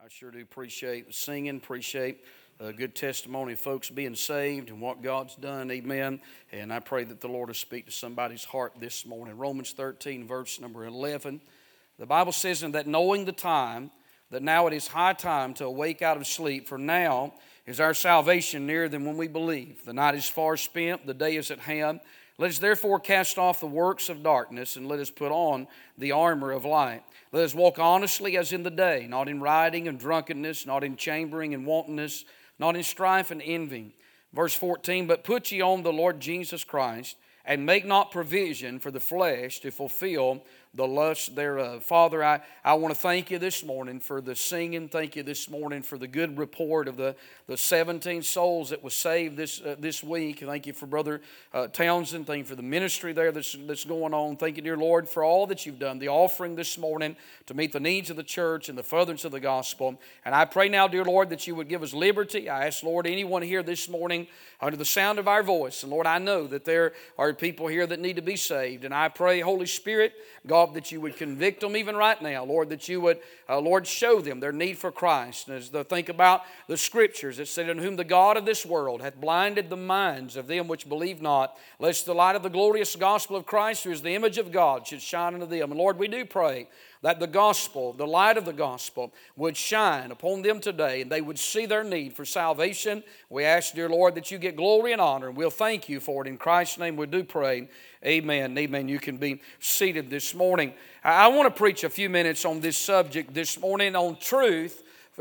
I sure do appreciate the singing, appreciate good testimony of folks being saved and what God's done, amen. And I pray that the Lord will speak to somebody's heart this morning. Romans 13, verse number 11. The Bible says, "And that knowing the time, that now it is high time to awake out of sleep, for now is our salvation nearer than when we believe. The night is far spent, the day is at hand. Let us therefore cast off the works of darkness, and let us put on the armor of light. Let us walk honestly as in the day, not in rioting and drunkenness, not in chambering and wantonness, not in strife and envying." Verse 14, "But put ye on the Lord Jesus Christ, and make not provision for the flesh to fulfill the lust thereof." Father, I want to thank you this morning for the singing. Thank you this morning for the good report of the 17 souls that was saved this week. Thank you for Brother Townsend. Thank you for the ministry there that's going on. Thank you, dear Lord, for all that you've done. The offering this morning to meet the needs of the church and the furtherance of the gospel. And I pray now, dear Lord, that you would give us liberty. I ask, Lord, anyone here this morning under the sound of our voice. And Lord, I know that there are people here that need to be saved. And I pray, Holy Spirit, God, that you would convict them even right now. Lord, that you would, Lord, show them their need for Christ. And as they think about the Scriptures, it said, "In whom the God of this world hath blinded the minds of them which believe not, lest the light of the glorious gospel of Christ, who is the image of God, should shine unto them." And Lord, we do pray that the gospel, the light of the gospel, would shine upon them today, and they would see their need for salvation. We ask, dear Lord, that you get glory and honor, and we'll thank you for it. In Christ's name we do pray. Amen. Amen. You can be seated this morning. I want to preach a few minutes on this subject this morning on truce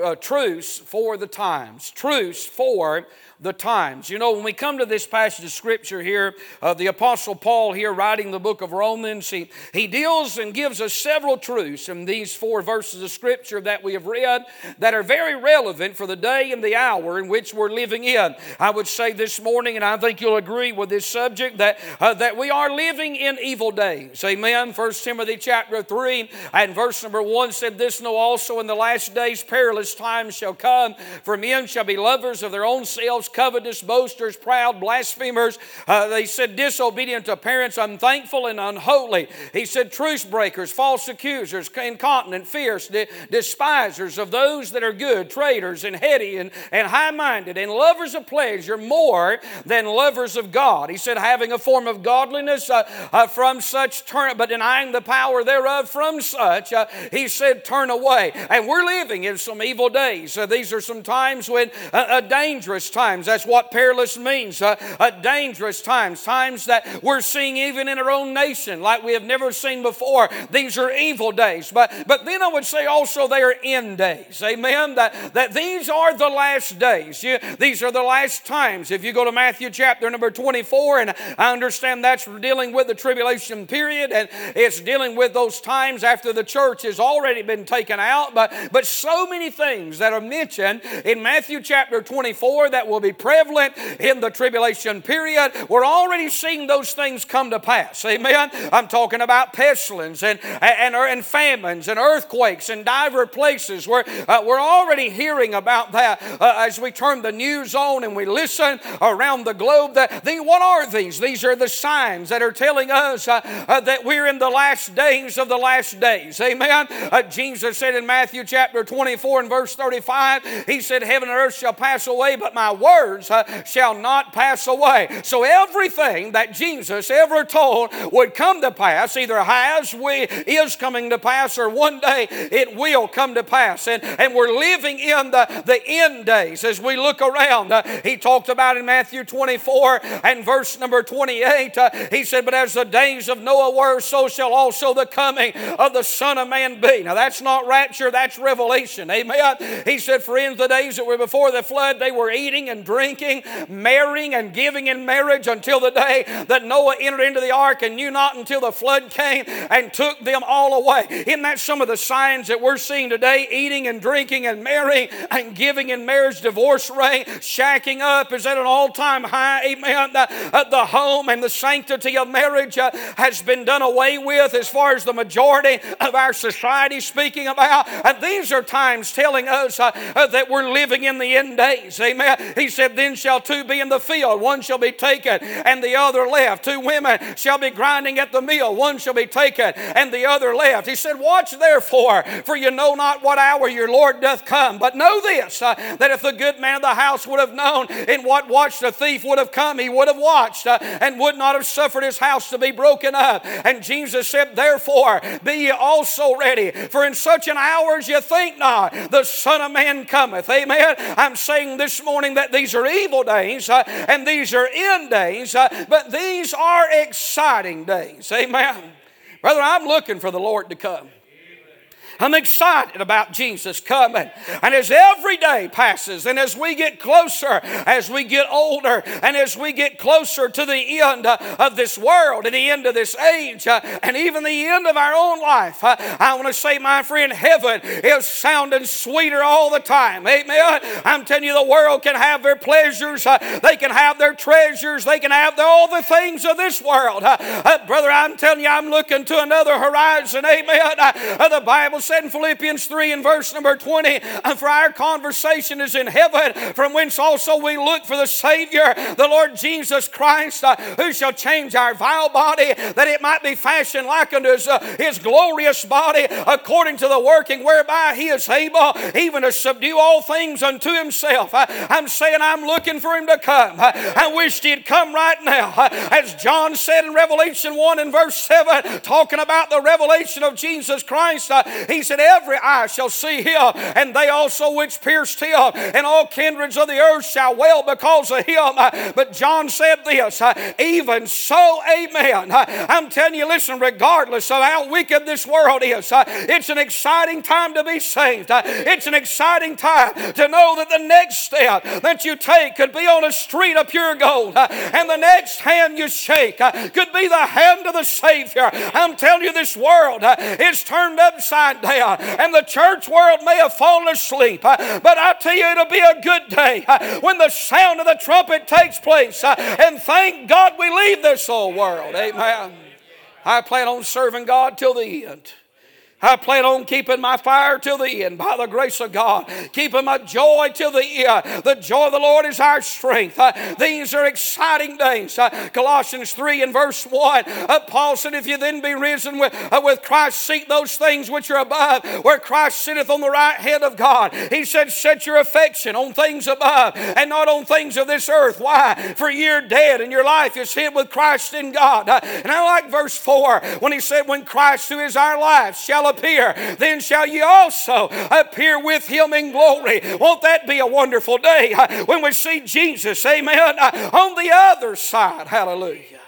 for the times. Truce for the times. You know, when we come to this passage of Scripture here, the Apostle Paul here writing the book of Romans, he deals and gives us several truths in these 4 verses of Scripture that we have read that are very relevant for the day and the hour in which we're living in. I would say this morning, and I think you'll agree with this subject, that we are living in evil days. Amen. 1 Timothy chapter 3 and verse number 1 said, "This know also, in the last days perilous times shall come, for men shall be lovers of their own selves, covetous, boasters, proud, blasphemers." They said, "Disobedient to parents, unthankful and unholy." He said, "Truce breakers, false accusers, incontinent, fierce, despisers of those that are good, traitors, and heady, and high-minded, and lovers of pleasure more than lovers of God." He said, "Having a form of godliness, from such turn, but denying the power thereof, from such," he said, "turn away." And we're living in some evil days. These are some times when dangerous times. That's what perilous means. Dangerous times. Times that we're seeing even in our own nation like we have never seen before. These are evil days. But then I would say also they are end days. Amen? That these are the last days. These are the last times. If you go to Matthew chapter number 24, and I understand that's dealing with the tribulation period, and it's dealing with those times after the church has already been taken out. But so many things that are mentioned in Matthew chapter 24 that will be prevalent in the tribulation period, we're already seeing those things come to pass. Amen. I'm talking about pestilence and famines and earthquakes in diverse places. We're already hearing about that as we turn the news on and we listen around the globe. What are these? These are the signs that are telling us that we're in the last days of the last days. Amen. Jesus said in Matthew chapter 24 and verse 35, he said, "Heaven and earth shall pass away, but my words shall not pass away." So everything that Jesus ever told would come to pass either is coming to pass, or one day it will come to pass. And we're living in the end days. As we look around, he talked about in Matthew 24 and verse number 28, he said, "But as the days of Noah were, so shall also the coming of the Son of Man be." Now that's not rapture, that's revelation. Amen. He said, "For in the days that were before the flood, they were eating and drinking, marrying and giving in marriage until the day that Noah entered into the ark, and knew not until the flood came and took them all away." Isn't that some of the signs that we're seeing today? Eating and drinking and marrying and giving in marriage. Divorce rate, shacking up is at an all-time high. Amen. The home and the sanctity of marriage has been done away with as far as the majority of our society speaking about. And these are times telling us that we're living in the end days. Amen. He said, then shall two be in the field, one shall be taken and the other left. Two women shall be grinding at the mill, one shall be taken and the other left. He said, watch therefore, for you know not what hour your Lord doth come. But know this, that if the good man of the house would have known in what watch the thief would have come, he would have watched and would not have suffered his house to be broken up. And Jesus said, therefore be ye also ready, for in such an hour as you think not, the Son of Man cometh. Amen. I'm saying this morning that these are evil days and these are end days, but these are exciting days. Amen. Brother, I'm looking for the Lord to come. I'm excited about Jesus coming. And as every day passes and as we get closer, as we get older, and as we get closer to the end of this world and the end of this age and even the end of our own life, I want to say, my friend, heaven is sounding sweeter all the time. Amen. I'm telling you, the world can have their pleasures. They can have their treasures. They can have all the things of this world. Brother, I'm telling you, I'm looking to another horizon. Amen. The Bible said in Philippians 3 and verse number 20, for our conversation is in heaven, from whence also we look for the Savior, the Lord Jesus Christ, who shall change our vile body, that it might be fashioned like unto his glorious body, according to the working whereby he is able even to subdue all things unto himself. I'm saying I'm looking for him to come. I wished he'd come right now. As John said in Revelation 1 and verse 7, talking about the revelation of Jesus Christ, he said, every eye shall see him, and they also which pierced him, and all kindreds of the earth shall wail because of him. But John said this, even so, amen. I'm telling you, listen, regardless of how wicked this world is, it's an exciting time to be saved. It's an exciting time to know that the next step that you take could be on a street of pure gold, and the next hand you shake could be the hand of the Savior. I'm telling you, this world is turned upside down, and the church world may have fallen asleep, but I tell you, it'll be a good day when the sound of the trumpet takes place, and thank God we leave this old world. Amen. I plan on serving God till the end. I plan on keeping my fire till the end by the grace of God. Keeping my joy till the end. The joy of the Lord is our strength. These are exciting days. Colossians 3 and verse 1. Paul said, if you then be risen with Christ, seek those things which are above, where Christ sitteth on the right hand of God. He said, set your affection on things above and not on things of this earth. Why? For you're dead and your life is hid with Christ in God. And I like verse 4 when he said, when Christ who is our life shall appear, then shall ye also appear with him in glory. Won't that be a wonderful day when we see Jesus, amen, on the other side? Hallelujah.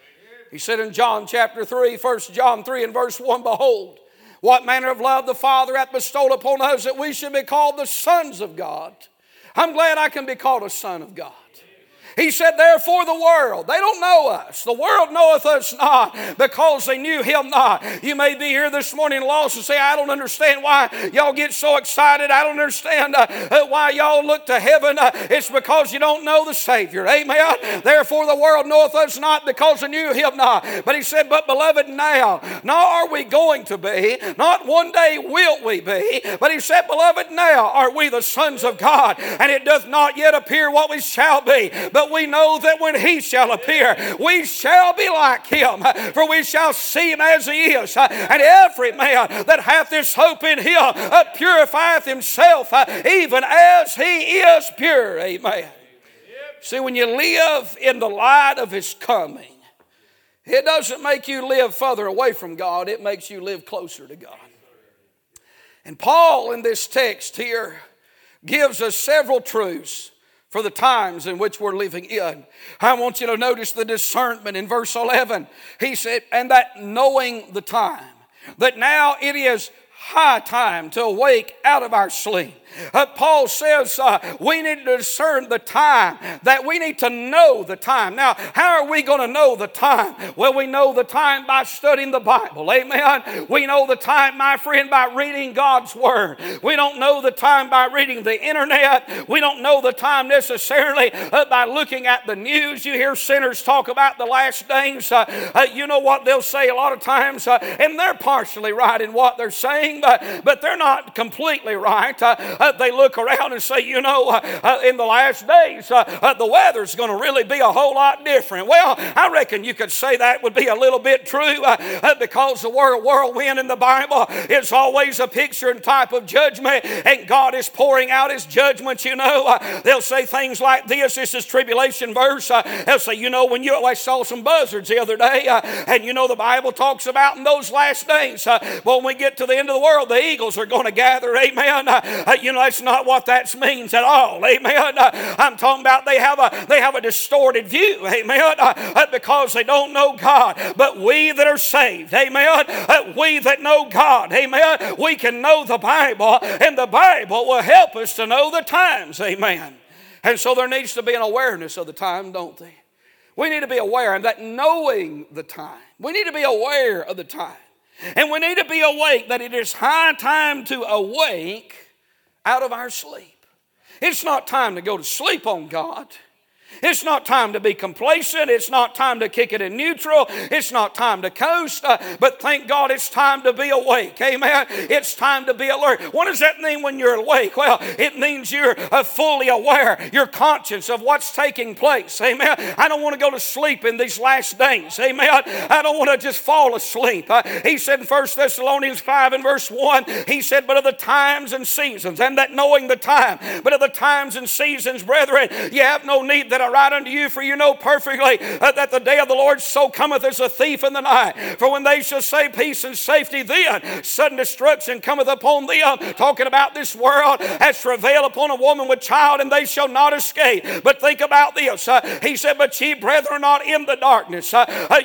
He said in John chapter 3, 1 John 3 and verse 1, behold, what manner of love the Father hath bestowed upon us, that we should be called the sons of God. I'm glad I can be called a son of God. He said, therefore the world, they don't know us. The world knoweth us not, because they knew him not. You may be here this morning lost and say, I don't understand why y'all get so excited. I don't understand why y'all look to heaven. It's because you don't know the Savior. Amen. Therefore the world knoweth us not, because they knew him not. But he said, but beloved, now are we going to be, not one day will we be. But he said, beloved, now are we the sons of God, and it doth not yet appear what we shall be. But we know that when he shall appear, we shall be like him, for we shall see him as he is. And every man that hath this hope in him purifieth himself, even as he is pure. Amen. See, when you live in the light of his coming, it doesn't make you live further away from God, it makes you live closer to God. And Paul in this text here gives us several truths for the times in which we're living in. I want you to notice the discernment in verse 11. He said, and that knowing the time, that now it is high time to awake out of our sleep. Paul says we need to discern the time, that we need to know the time. Now, how are we going to know the time? Well, we know the time by studying the Bible. Amen. We know the time, my friend, by reading God's Word. We don't know the time by reading the internet. We don't know the time necessarily by looking at the news. You hear sinners talk about the last days. You know what they'll say a lot of times, and they're partially right in what they're saying. thing, but they're not completely right. They look around and say, in the last days, the weather's going to really be a whole lot different. Well, I reckon you could say that would be a little bit true because the word whirlwind in the Bible is always a picture and type of judgment, and God is pouring out His judgment. They'll say things like this. This is tribulation verse. They'll say, I saw some buzzards the other day, and the Bible talks about in those last days, when we get to the end of the world, the eagles are going to gather. Amen. That's not what that means at all. Amen. I'm talking about they have a distorted view. Amen. Because they don't know God. But we that are saved, amen, we that know God, amen, we can know the Bible, and the Bible will help us to know the times. Amen. And so there needs to be an awareness of the time, don't they? We need to be aware of that, knowing the time. We need to be aware of the time. And we need to be awake that it is high time to awake out of our sleep. It's not time to go to sleep on God. It's not time to be complacent. It's not time to kick it in neutral. It's not time to coast. But thank God it's time to be awake. Amen. It's time to be alert. What does that mean when you're awake? Well, it means you're fully aware. You're conscious of what's taking place. Amen. I don't want to go to sleep in these last days. Amen. I don't want to just fall asleep. He said in 1 Thessalonians 5 and verse 1, he said, but of the times and seasons, and that knowing the time, but of the times and seasons, brethren, ye have no need that I write unto you, for you know perfectly that the day of the Lord so cometh as a thief in the night. For when they shall say peace and safety, then sudden destruction cometh upon them. Talking about this world as travail upon a woman with child, and they shall not escape. But think about this. He said, but ye, brethren, are not in the darkness,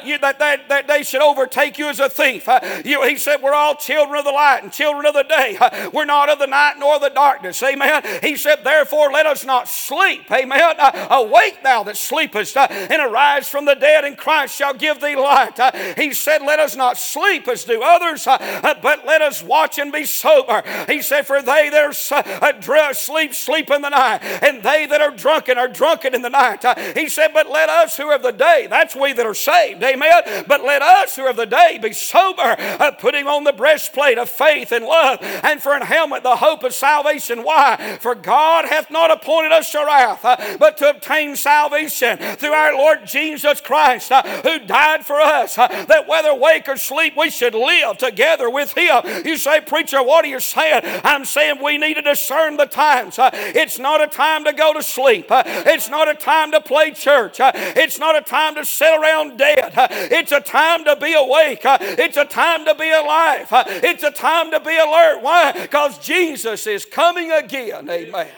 that they should overtake you as a thief. He said, we're all children of the light and children of the day. We're not of the night nor the darkness. Amen. He said, therefore, let us not sleep. Amen. Awake thou that sleepest, and arise from the dead, and Christ shall give thee light. He said, let us not sleep as do others, but let us watch and be sober. He said, for they that are sleep in the night, and they that are drunken in the night. He said, but let us who are of the day, that's we that are saved, amen, but let us who are of the day be sober, putting on the breastplate of faith and love, and for an helmet the hope of salvation. Why? For God hath not appointed us to wrath, but to obtain salvation through our Lord Jesus Christ, who died for us, that whether wake or sleep we should live together with Him. You say, preacher, what are you saying? I'm saying we need to discern the times. It's not a time to go to sleep. It's not a time to play church. It's not a time to sit around dead. It's a time to be awake. It's a time to be alive. It's a time to be alert. Why? Because Jesus is coming again. Amen.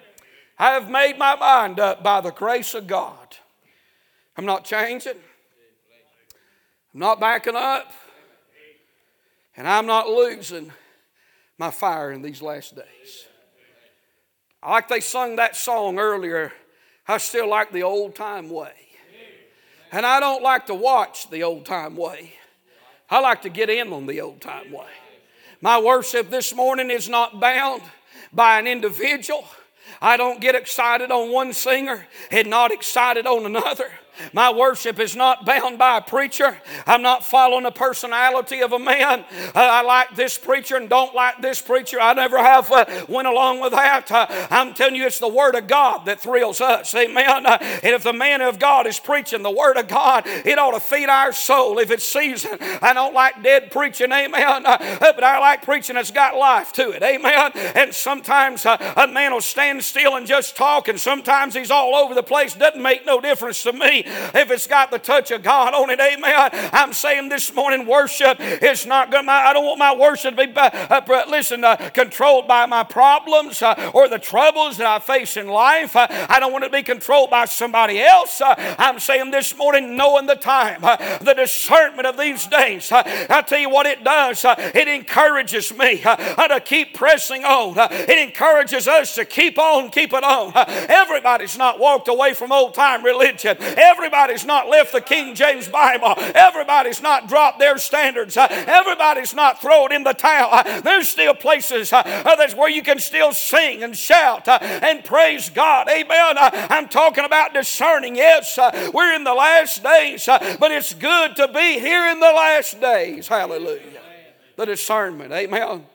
I have made my mind up by the grace of God. I'm not changing. I'm not backing up. And I'm not losing my fire in these last days. Like they sung that song earlier, I still like the old time way. And I don't like to watch the old time way. I like to get in on the old time way. My worship this morning is not bound by an individual. I don't get excited on one singer and not excited on another. My worship is not bound by a preacher. I'm not following the personality of a man. I like this preacher and don't like this preacher. I never have went along with that. I'm telling you, it's the Word of God that thrills us. Amen. And if the man of God is preaching the Word of God, it ought to feed our soul if it's seasoned. I don't like dead preaching. Amen. But I like preaching that's got life to it. Amen. And sometimes a man will stand still and just talk, and sometimes he's all over the place. Doesn't make no difference to me if it's got the touch of God on it. Amen. I'm saying this morning, worship is not good. I don't want my worship to be controlled by my problems or the troubles that I face in life. I don't want it to be controlled by somebody else. I'm saying this morning, knowing the time, the discernment of these days. I tell you what it does. It encourages me to keep pressing on. It encourages us to keep on, keep it on. Everybody's not walked away from old time religion. Everybody's not left the King James Bible. Everybody's not dropped their standards. Everybody's not thrown in the towel. There's still places that's where you can still sing and shout and praise God. Amen. I'm talking about discerning. Yes, we're in the last days, but it's good to be here in the last days. Hallelujah. The discernment. Amen.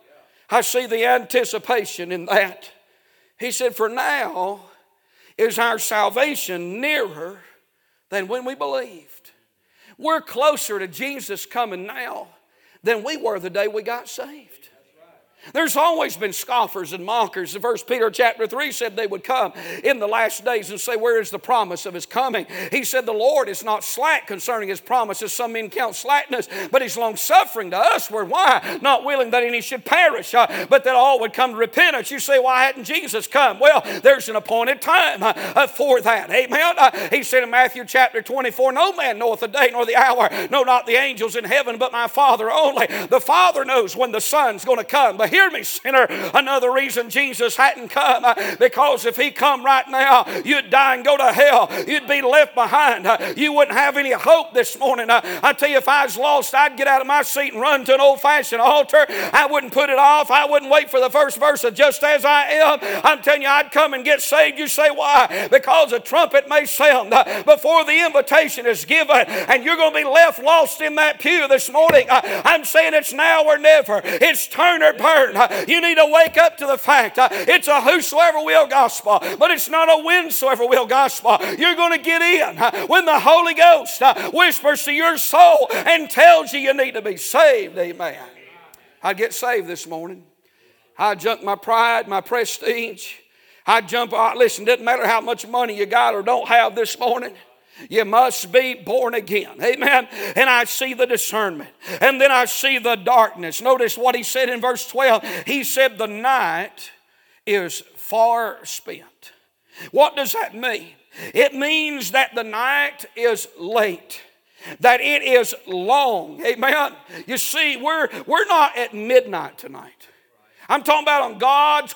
I see the anticipation in that. He said, for now is our salvation nearer than when we believed. We're closer to Jesus coming now than we were the day we got saved. There's always been scoffers and mockers. 1 Peter chapter 3 said they would come in the last days and say, where is the promise of His coming? He said the Lord is not slack concerning His promises. Some men count slackness, but He's long-suffering to us. We're why? Not willing that any should perish, but that all would come to repentance. You say, why hadn't Jesus come? Well, there's an appointed time for that. Amen? He said in Matthew chapter 24, no man knoweth the day nor the hour, no, not the angels in heaven, but my Father only. The Father knows when the Son's going to come. But hear me, sinner, another reason Jesus hadn't come, because if He come right now, you'd die and go to hell. You'd be left behind. You wouldn't have any hope this morning. I tell you, if I was lost, I'd get out of my seat and run to an old-fashioned altar. I wouldn't put it off. I wouldn't wait for the first verse of Just As I Am. I'm telling you, I'd come and get saved. You say, why? Because a trumpet may sound before the invitation is given, and you're going to be left lost in that pew this morning. I'm saying it's now or never. It's turn or burn. You need to wake up to the fact it's a whosoever will gospel, but it's not a whensoever will gospel. You're going to get in when the Holy Ghost whispers to your soul and tells you need to be saved. Amen. I'd get saved this morning. I'd jump my pride, my prestige. I'd jump, listen, doesn't matter how much money you got or don't have this morning. You must be born again. Amen. And I see the discernment. And then I see the darkness. Notice what he said in verse 12. He said the night is far spent. What does that mean? It means that the night is late. That it is long. Amen. You see, we're not at midnight tonight. I'm talking about on God's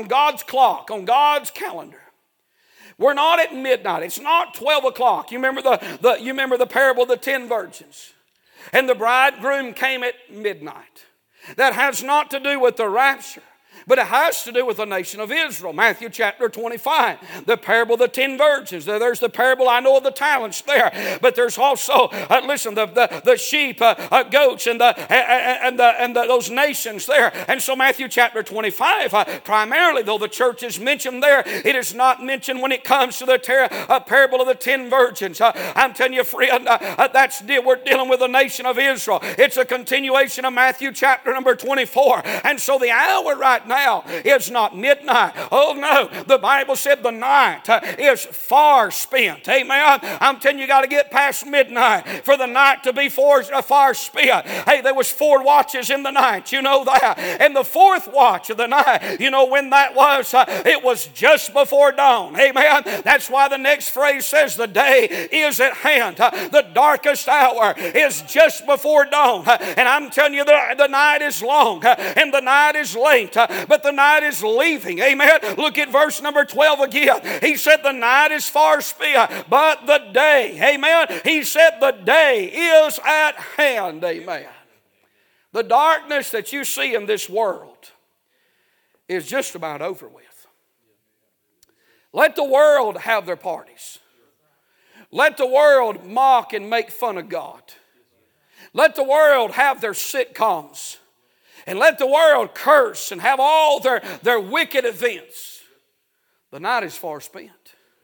clock, on God's calendar. We're not at midnight. It's not 12 o'clock. You remember the parable of the 10 virgins. And the bridegroom came at midnight. That has not to do with the rapture, but it has to do with the nation of Israel. Matthew chapter 25, the parable of the 10 virgins. There's the parable, I know, of the talents there. But there's also, the sheep, goats, and those nations there. And so Matthew chapter 25, primarily, though the church is mentioned there, it is not mentioned when it comes to the parable of the 10 virgins. I'm telling you, friend, we're dealing with the nation of Israel. It's a continuation of Matthew chapter number 24. And so the hour right now is not midnight. Oh no, the Bible said the night is far spent. Amen. I'm telling you, got to get past midnight for the night to be far spent. Hey, there was 4 watches in the night. You know that. And the 4th watch of the night, you know when that was? It was just before dawn. Amen. That's why the next phrase says the day is at hand. The darkest hour is just before dawn. And I'm telling you, the night is long and the night is late. But the night is leaving. Amen. Look at verse number 12 again. He said the night is far spent, but the day. Amen. He said the day is at hand. Amen. The darkness that you see in this world is just about over with. Let the world have their parties. Let the world mock and make fun of God. Let the world have their sitcoms. And let the world curse and have all their wicked events. The night is far spent.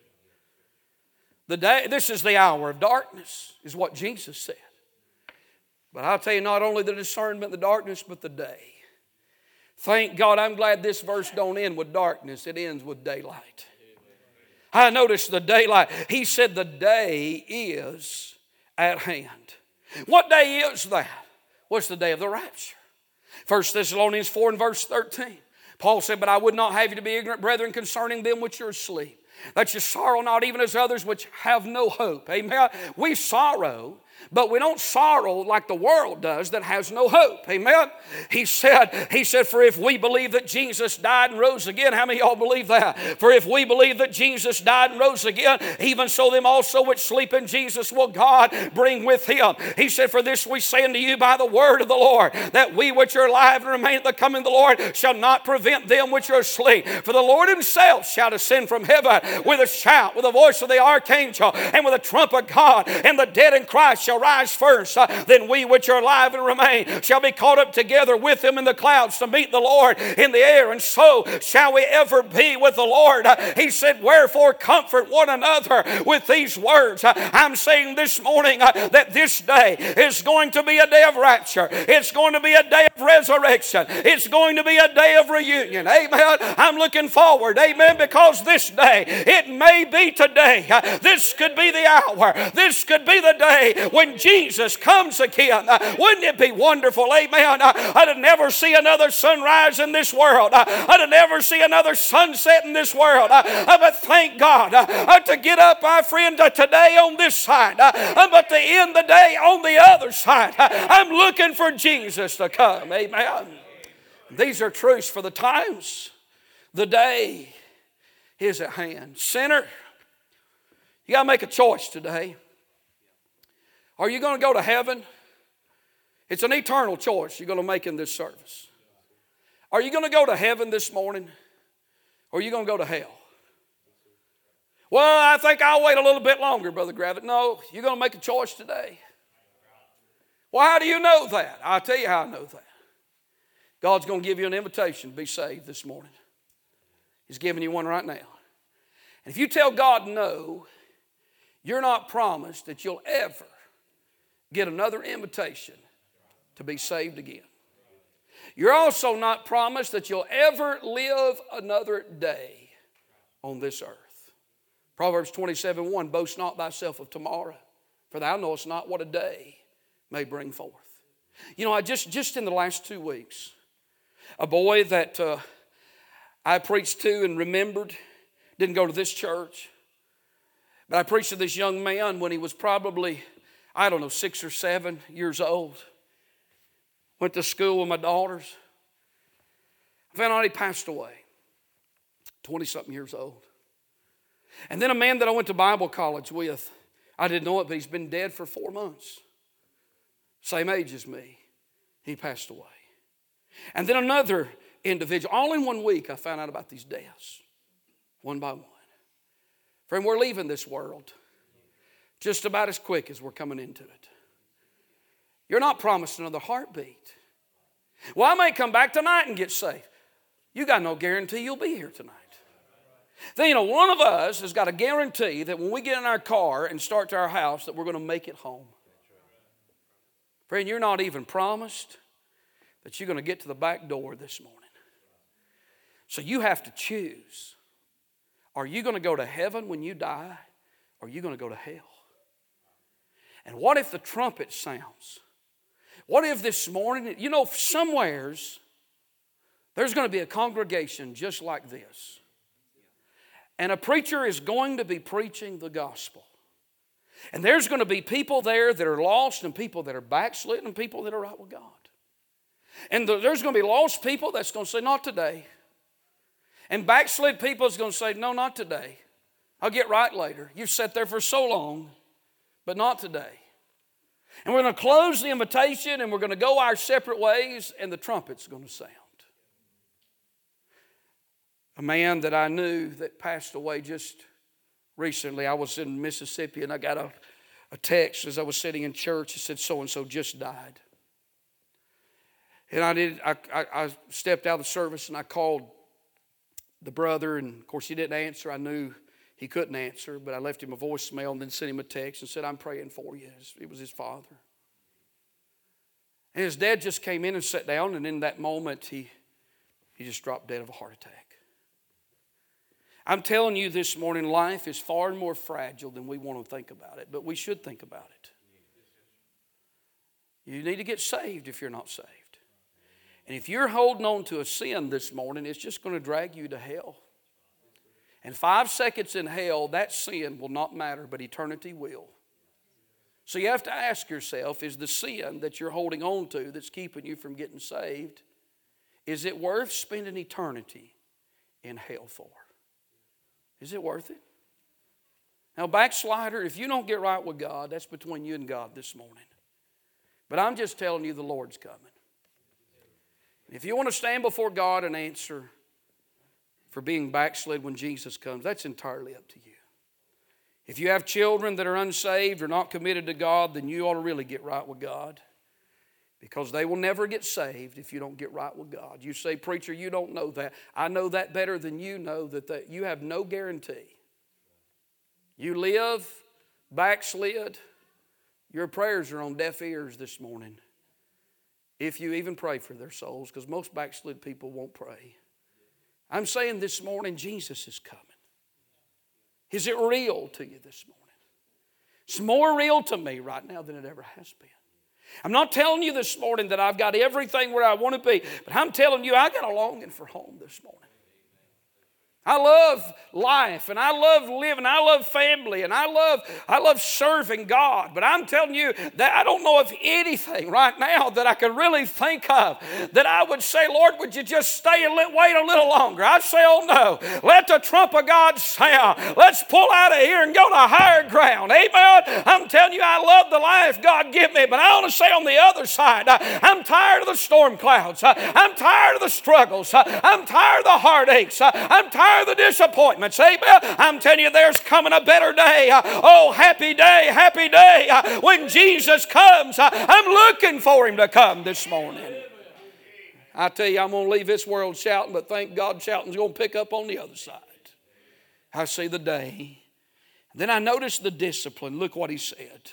This is the hour of darkness, is what Jesus said. But I'll tell you, not only the discernment, the darkness, but the day. Thank God, I'm glad this verse don't end with darkness. It ends with daylight. I noticed the daylight. He said the day is at hand. What day is that? What's the day of the rapture? 1 Thessalonians 4 and verse 13. Paul said, but I would not have you to be ignorant, brethren, concerning them which are asleep, that you sorrow not even as others which have no hope. Amen. We sorrow, but we don't sorrow like the world does that has no hope. Amen. He said, for if we believe that Jesus died and rose again, how many of y'all believe that? For if we believe that Jesus died and rose again, even so them also which sleep in Jesus will God bring with him. He said, for this we say unto you by the word of the Lord, that we which are alive and remain at the coming of the Lord shall not prevent them which are asleep. For the Lord himself shall descend from heaven with a shout, with the voice of the archangel, and with a trump of God, and the dead in Christ shall rise first, then we which are alive and remain shall be caught up together with them in the clouds to meet the Lord in the air, and so shall we ever be with the Lord. He said, wherefore comfort one another with these words. I'm saying this morning that this day is going to be a day of rapture. It's going to be a day of resurrection. It's going to be a day of reunion. Amen. I'm looking forward. Amen. Because this day, it may be today. This could be the hour. This could be the day when Jesus comes again. Wouldn't it be wonderful? Amen. I'd never see another sunrise in this world. I'd never see another sunset in this world. But thank God to get up, my friend, today on this side, but to end the day on the other side. I'm looking for Jesus to come. Amen. These are truths for the times. The day is at hand. Sinner, you got to make a choice today. Are you going to go to heaven? It's an eternal choice you're going to make in this service. Are you going to go to heaven this morning? Or are you going to go to hell? Well, I think I'll wait a little bit longer, Brother Gravitt. No, you're going to make a choice today. Well, how do you know that? I'll tell you how I know that. God's going to give you an invitation to be saved this morning. He's giving you one right now. And if you tell God no, you're not promised that you'll ever get another invitation to be saved again. You're also not promised that you'll ever live another day on this earth. Proverbs 27:1, boast not thyself of tomorrow, for thou knowest not what a day may bring forth. You know, I just in the last 2 weeks, a boy that I preached to and remembered, didn't go to this church, but I preached to this young man when he was probably, 6 or 7 years old. Went to school with my daughters. I found out he passed away, 20-something years old. And then a man that I went to Bible college with, I didn't know it, but he's been dead for 4 months. Same age as me. He passed away. And then another individual, all in 1 week, I found out about these deaths, one by one. Friend, we're leaving this world just about as quick as we're coming into it. You're not promised another heartbeat. Well, I may come back tonight and get saved. You got no guarantee you'll be here tonight. Then, one of us has got a guarantee that when we get in our car and start to our house that we're going to make it home. Friend, you're not even promised that you're going to get to the back door this morning. So you have to choose. Are you going to go to heaven when you die, or are you going to go to hell? And what if the trumpet sounds? What if this morning, somewheres there's going to be a congregation just like this. And a preacher is going to be preaching the gospel. And there's going to be people there that are lost and people that are backslidden and people that are right with God. And there's going to be lost people that's going to say, not today. And backslid people is going to say, no, not today. I'll get right later. You've sat there for so long, but not today. And we're going to close the invitation and we're going to go our separate ways and the trumpet's going to sound. A man that I knew that passed away just recently, I was in Mississippi and I got a text as I was sitting in church. It said so-and-so just died. And I stepped out of the service and I called the brother, and of course he didn't answer. I knew he couldn't answer, but I left him a voicemail and then sent him a text and said, I'm praying for you. It was his father. And his dad just came in and sat down, and in that moment he just dropped dead of a heart attack. I'm telling you this morning, life is far more fragile than we want to think about it, but we should think about it. You need to get saved if you're not saved. And if you're holding on to a sin this morning, it's just going to drag you to hell. And 5 seconds in hell, that sin will not matter, but eternity will. So you have to ask yourself, is the sin that you're holding on to that's keeping you from getting saved, is it worth spending eternity in hell for? Is it worth it? Now, backslider, if you don't get right with God, that's between you and God this morning. But I'm just telling you the Lord's coming. If you want to stand before God and answer for being backslid when Jesus comes, that's entirely up to you. If you have children that are unsaved or not committed to God, then you ought to really get right with God. Because they will never get saved if you don't get right with God. You say, preacher, you don't know that. I know that better than you know that you have no guarantee. You live backslid, your prayers are on deaf ears this morning. If you even pray for their souls, because most backslid people won't pray. I'm saying this morning, Jesus is coming. Is it real to you this morning? It's more real to me right now than it ever has been. I'm not telling you this morning that I've got everything where I want to be, but I'm telling you I got a longing for home this morning. I love life, and I love living, I love family, and I love serving God. But I'm telling you that I don't know of anything right now that I could really think of that I would say, Lord, would you just stay and wait a little longer? I say, oh no, let the trump of God sound. Let's pull out of here and go to higher ground. Amen. I'm telling you, I love the life God give me, but I want to say on the other side, I'm tired of the storm clouds. I'm tired of the struggles. I'm tired of the heartaches. I'm tired of the disappointments. Amen. I'm telling you, there's coming a better day. Oh, happy day when Jesus comes. I'm looking for Him to come this morning. I tell you, I'm going to leave this world shouting, but thank God shouting's going to pick up on the other side. I see the day. Then I noticed the discipline. Look what He said.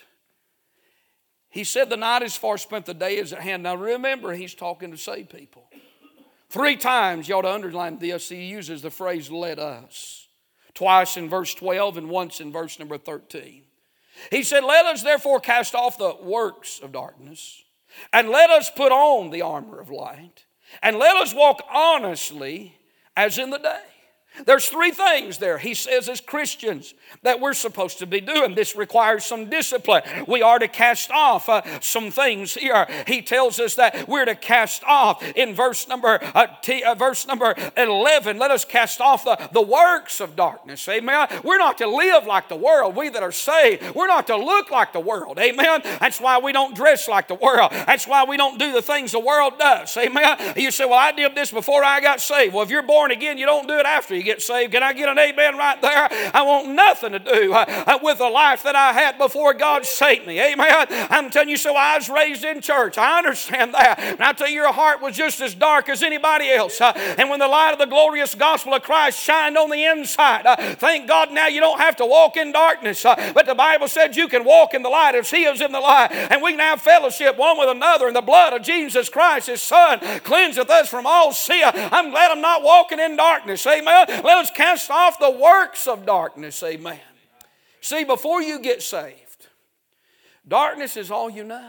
He said the night is far spent, the day is at hand. Now remember, He's talking to saved people. 3 times, you ought to underline this, He uses the phrase, let us. Twice in verse 12 and once in verse number 13. He said, let us therefore cast off the works of darkness, and let us put on the armor of light, and let us walk honestly as in the day. There's 3 things there, he says, as Christians that we're supposed to be doing. This requires some discipline. We are to cast off some things here. He tells us that we're to cast off in verse number 11. Let us cast off the works of darkness. Amen. We're not to live like the world. We that are saved, we're not to look like the world. Amen. That's why we don't dress like the world. That's why we don't do the things the world does. Amen. You say, well, I did this before I got saved. Well, if you're born again, you don't do it after you get saved. Can I get an amen right there? I want nothing to do with the life that I had before God saved me. Amen. I'm telling you, so I was raised in church. I understand that. And I tell you, your heart was just as dark as anybody else. And when the light of the glorious gospel of Christ shined on the inside, thank God now you don't have to walk in darkness. But the Bible said you can walk in the light as He is in the light. And we can have fellowship one with another. And the blood of Jesus Christ, His Son, cleanseth us from all sin. I'm glad I'm not walking in darkness. Amen. Let us cast off the works of darkness. Amen. See, before you get saved, darkness is all you know.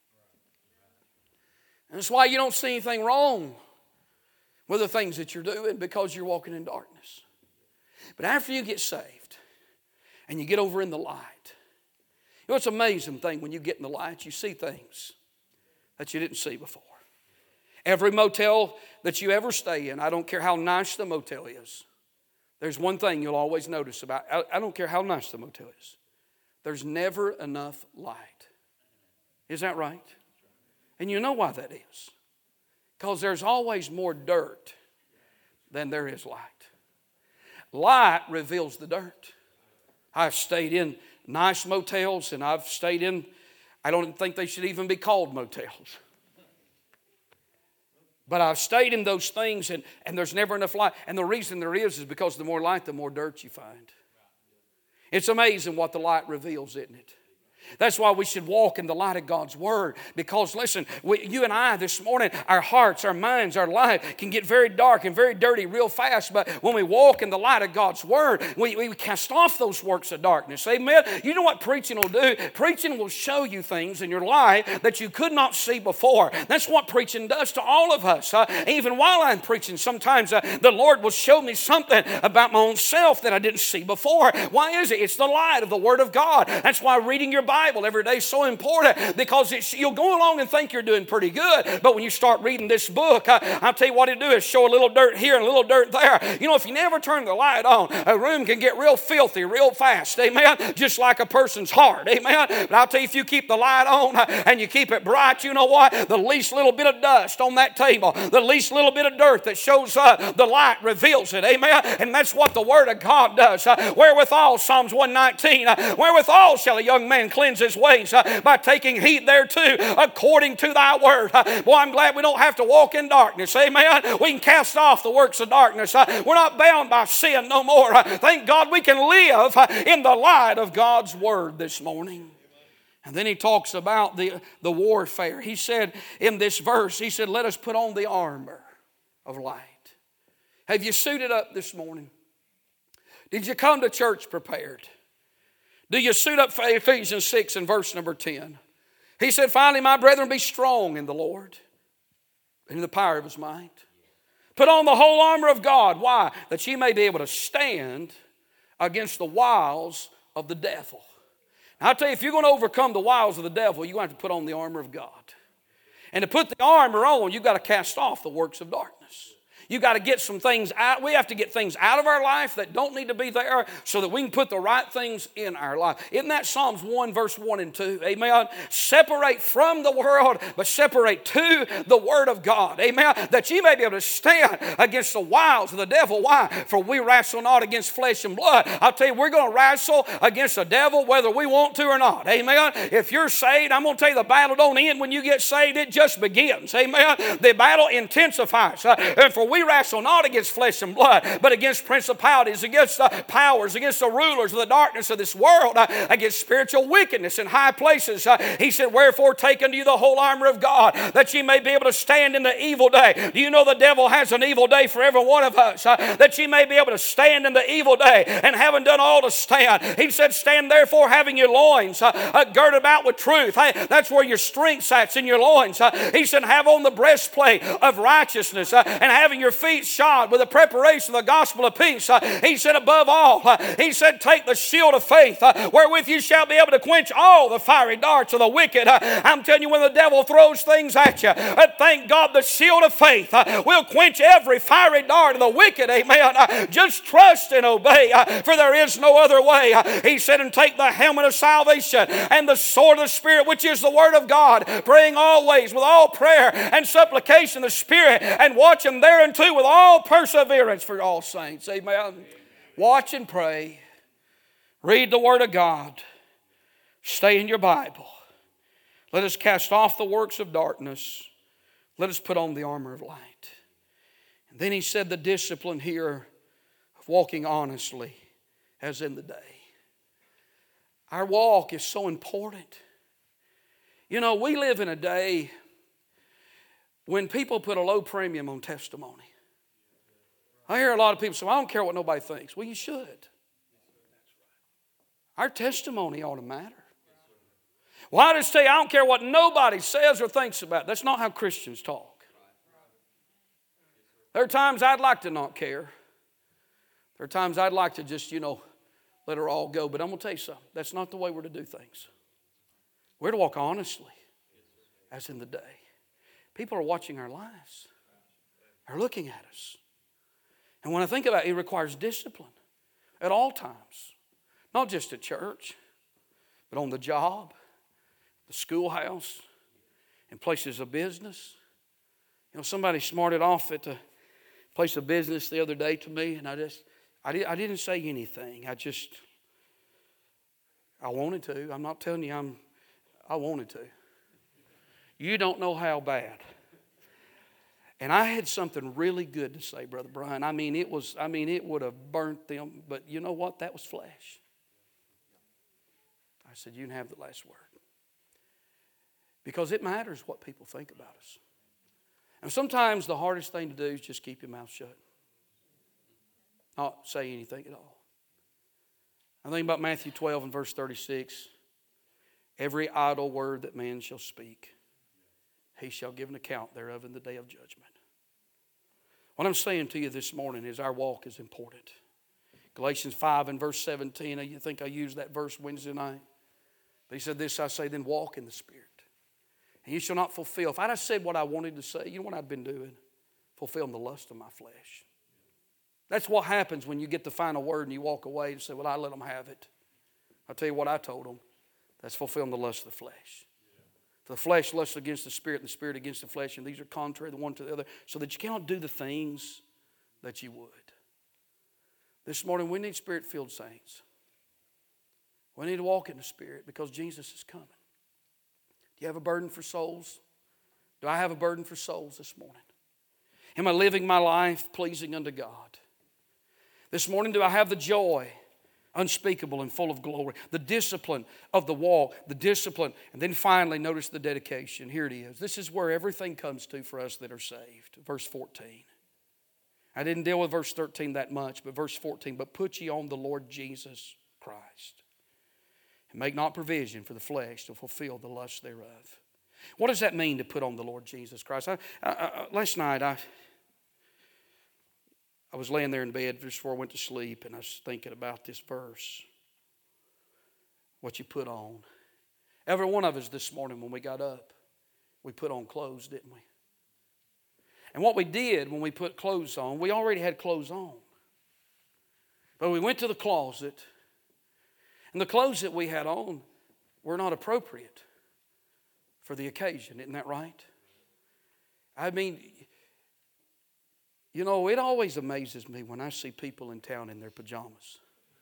And that's why you don't see anything wrong with the things that you're doing, because you're walking in darkness. But after you get saved and you get over in the light, you know, it's an amazing thing when you get in the light, you see things that you didn't see before. Every motel that you ever stay in, I don't care how nice the motel is, there's one thing you'll always notice about, I don't care how nice the motel is, there's never enough light. Is that right? And you know why that is. Because there's always more dirt than there is light. Light reveals the dirt. I've stayed in nice motels, and I've stayed in, I don't think they should even be called motels. But I've stayed in those things, and there's never enough light. And the reason there is because the more light, the more dirt you find. It's amazing what the light reveals, isn't it? That's why we should walk in the light of God's Word. Because listen, you and I this morning, our hearts, our minds, our life can get very dark and very dirty real fast. But when we walk in the light of God's Word, we cast off those works of darkness. Amen? You know what preaching will do? Preaching will show you things in your life that you could not see before. That's what preaching does to all of us. Even while I'm preaching, sometimes the Lord will show me something about my own self that I didn't see before. Why is it? It's the light of the Word of God. That's why reading your Bible Bible every day is so important because you'll go along and think you're doing pretty good, but when you start reading this book, I'll tell you what it'll do is show a little dirt here and a little dirt there. You know, if you never turn the light on, a room can get real filthy real fast, amen, just like a person's heart, amen. But I'll tell you, if you keep the light on and you keep it bright, you know what? The least little bit of dust on that table, the least little bit of dirt that shows the light reveals it, amen. And that's what the Word of God does. Wherewithal, Psalms 119, wherewithal shall a young man cleanse his ways? By taking heed thereto, according to thy word. Boy, I'm glad we don't have to walk in darkness, amen. We can cast off the works of darkness. We're not bound by sin no more. Thank God we can live in the light of God's Word this morning. And then he talks about the warfare. He said in this verse, he said, let us put on the armor of light. Have you suited up this morning? Did you come to church prepared? Do you suit up for Ephesians 6 and verse number 10? He said, finally, my brethren, be strong in the Lord and in the power of His might. Put on the whole armor of God. Why? That ye may be able to stand against the wiles of the devil. Now, I'll tell you, if you're going to overcome the wiles of the devil, you're going to have to put on the armor of God. And to put the armor on, you've got to cast off the works of darkness. You've got to get some things out. We have to get things out of our life that don't need to be there so that we can put the right things in our life. Isn't that Psalms 1 verse 1 and 2? Amen. Separate from the world, but separate to the Word of God. Amen. That ye may be able to stand against the wiles of the devil. Why? For we wrestle not against flesh and blood. I'll tell you, we're going to wrestle against the devil whether we want to or not. Amen. If you're saved, I'm going to tell you the battle don't end when you get saved. It just begins. Amen. The battle intensifies. And for we wrestle not against flesh and blood, but against principalities, against powers, against the rulers of the darkness of this world, against spiritual wickedness in high places. He said, wherefore take unto you the whole armor of God, that ye may be able to stand in the evil day. Do you know the devil has an evil day for every one of us? That ye may be able to stand in the evil day, and having done all to stand. He said, stand therefore having your loins girded about with truth. That's where your strength sits, in your loins. He said, have on the breastplate of righteousness, and having your feet shod with the preparation of the gospel of peace. He said, above all, he said, take the shield of faith, wherewith you shall be able to quench all the fiery darts of the wicked. I'm telling you, when the devil throws things at you, thank God the shield of faith will quench every fiery dart of the wicked. Amen. Just trust and obey, for there is no other way. He said, and take the helmet of salvation and the sword of the Spirit, which is the Word of God, praying always with all prayer and supplication of the Spirit, and watching thereunto with all perseverance for all saints. Amen. Watch and pray. Read the Word of God. Stay in your Bible. Let us cast off the works of darkness. Let us put on the armor of light. And then he said the discipline here of walking honestly as in the day. Our walk is so important. You know, we live in a day when people put a low premium on testimony. I hear a lot of people say, well, I don't care what nobody thinks. Well, you should. Our testimony ought to matter. Well, I just tell you, I don't care what nobody says or thinks about. That's not how Christians talk. There are times I'd like to not care. There are times I'd like to just, let her all go. But I'm going to tell you something. That's not the way we're to do things. We're to walk honestly, as in the day. People are watching our lives. They're looking at us. And when I think about it, it requires discipline at all times. Not just at church, but on the job, the schoolhouse, in places of business. Somebody smarted off at the place of business the other day to me, and I didn't say anything. I wanted to. I'm not telling you I wanted to. You don't know how bad. And I had something really good to say, Brother Brian. It would have burnt them, but you know what? That was flesh. I said, you can have the last word. Because it matters what people think about us. And sometimes the hardest thing to do is just keep your mouth shut. Not say anything at all. I think about Matthew 12 and verse 36. Every idle word that man shall speak, he shall give an account thereof in the day of judgment. What I'm saying to you this morning is our walk is important. Galatians 5 and verse 17, you think I used that verse Wednesday night? But he said this, I say, then walk in the Spirit. And you shall not fulfill. If I'd have said what I wanted to say, you know what I'd been doing? Fulfilling the lust of my flesh. That's what happens when you get the final word and you walk away and say, well, I let them have it. I'll tell you what I told them. That's fulfilling the lust of the flesh. For the flesh lusts against the Spirit, and the Spirit against the flesh, and these are contrary the one to the other, so that you cannot do the things that you would. This morning we need Spirit-filled saints. We need to walk in the Spirit because Jesus is coming. Do you have a burden for souls? Do I have a burden for souls this morning? Am I living my life pleasing unto God? This morning, do I have the joy unspeakable and full of glory? The discipline of the walk, the discipline. And then finally, notice the dedication. Here it is. This is where everything comes to for us that are saved. Verse 14. I didn't deal with verse 13 that much, but verse 14. But put ye on the Lord Jesus Christ, and make not provision for the flesh to fulfill the lust thereof. What does that mean to put on the Lord Jesus Christ? Last night, I was laying there in bed just before I went to sleep, and I was thinking about this verse. What you put on. Every one of us this morning when we got up, we put on clothes, didn't we? And what we did when we put clothes on, we already had clothes on. But we went to the closet, and the clothes that we had on were not appropriate for the occasion. Isn't that right? I mean, you know, it always amazes me when I see people in town in their pajamas.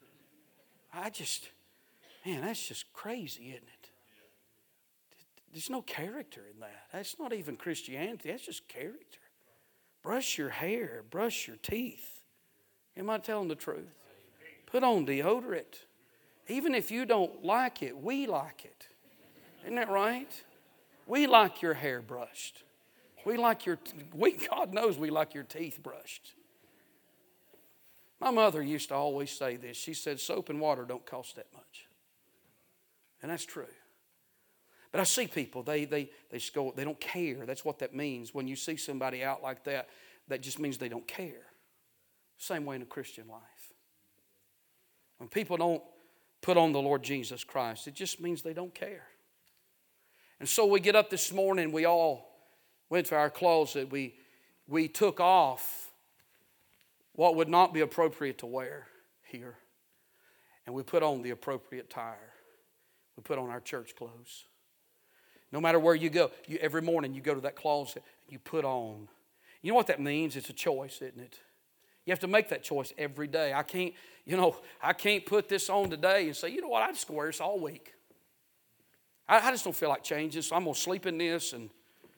Man, that's just crazy, isn't it? There's no character in that. That's not even Christianity. That's just character. Brush your hair. Brush your teeth. Am I telling the truth? Put on deodorant. Even if you don't like it, we like it. Isn't that right? We like your hair brushed. God knows we like your teeth brushed. My mother used to always say this. She said, soap and water don't cost that much. And that's true. But I see people, they don't care. That's what that means. When you see somebody out like that, that just means they don't care. Same way in a Christian life. When people don't put on the Lord Jesus Christ, it just means they don't care. And so we get up this morning, we all went to our closet, we took off what would not be appropriate to wear here, and we put on the appropriate attire. We put on our church clothes. No matter where you go, every morning you go to that closet, you put on. You know what that means? It's a choice, isn't it? You have to make that choice every day. I can't put this on today and say, you know what, I just wear this all week. I just don't feel like changing, so I'm going to sleep in this and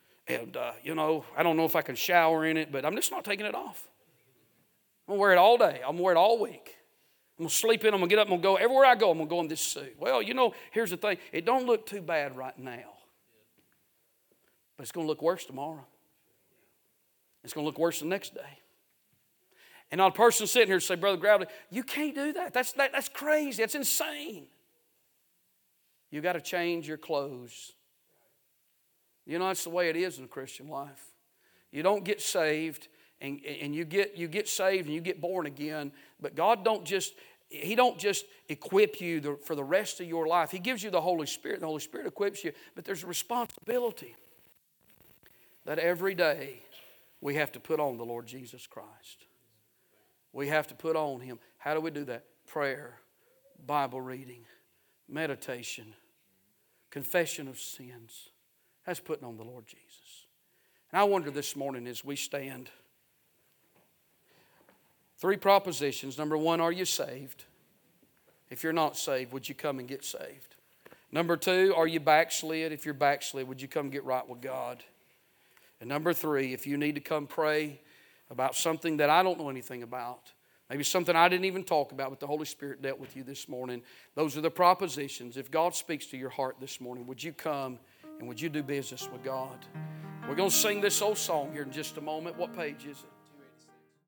I don't know if I can shower in it, but I'm just not taking it off. I'm going to wear it all day. I'm going to wear it all week. I'm going to sleep in, I'm going to get up, I'm going to go. Everywhere I go, I'm going to go in this suit. Well, here's the thing. It don't look too bad right now. But it's going to look worse tomorrow. It's going to look worse the next day. And not a person sitting here say, Brother Gravely, you can't do that. That's crazy. That's insane. You got to change your clothes. That's the way it is in the Christian life. You don't get saved and you get saved and you get born again, but God He don't just equip you for the rest of your life. He gives you the Holy Spirit, and the Holy Spirit equips you, but there's a responsibility that every day we have to put on the Lord Jesus Christ. We have to put on Him. How do we do that? Prayer, Bible reading, meditation, confession of sins. That's putting on the Lord Jesus. And I wonder this morning as we stand, 3 propositions. Number 1, are you saved? If you're not saved, would you come and get saved? Number 2, are you backslid? If you're backslid, would you come get right with God? And number 3, if you need to come pray about something that I don't know anything about, maybe something I didn't even talk about, but the Holy Spirit dealt with you this morning, those are the propositions. If God speaks to your heart this morning, would you come and would you do business with God? We're going to sing this old song here in just a moment. What page is it?